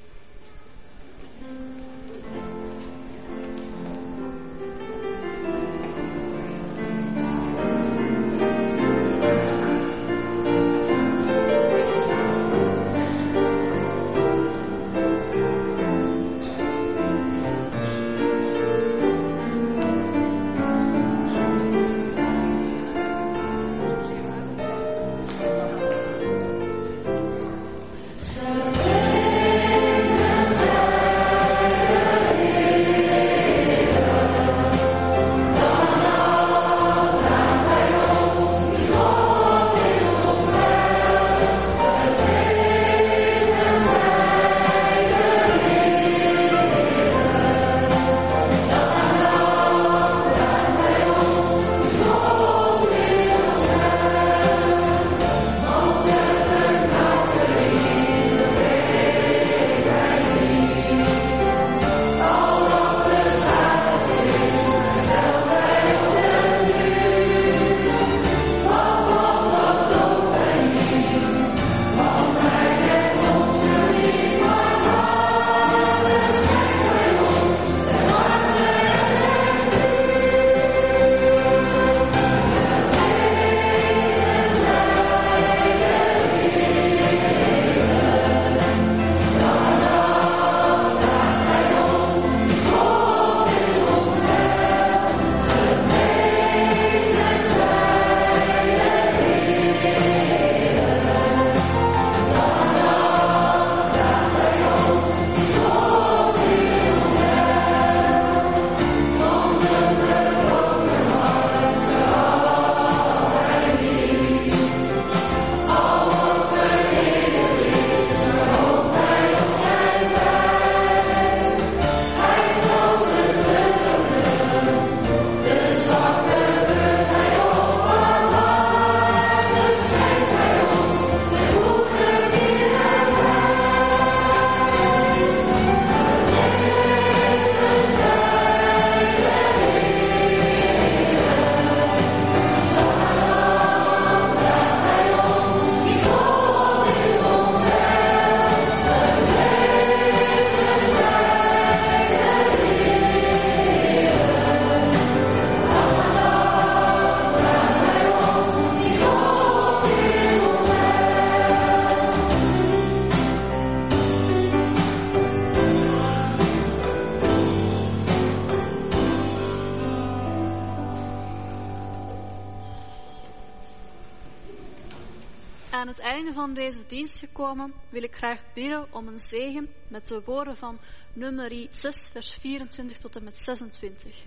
Aan het einde van deze dienst gekomen wil ik graag bidden om een zegen met de woorden van Numeri 6 vers 24 tot en met 26.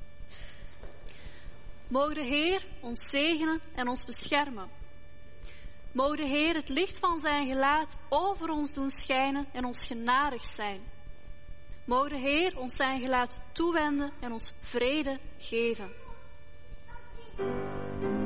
Moge de Heer ons zegenen en ons beschermen. Moge de Heer het licht van zijn gelaat over ons doen schijnen en ons genadig zijn. Moge de Heer ons zijn gelaat toewenden en ons vrede geven.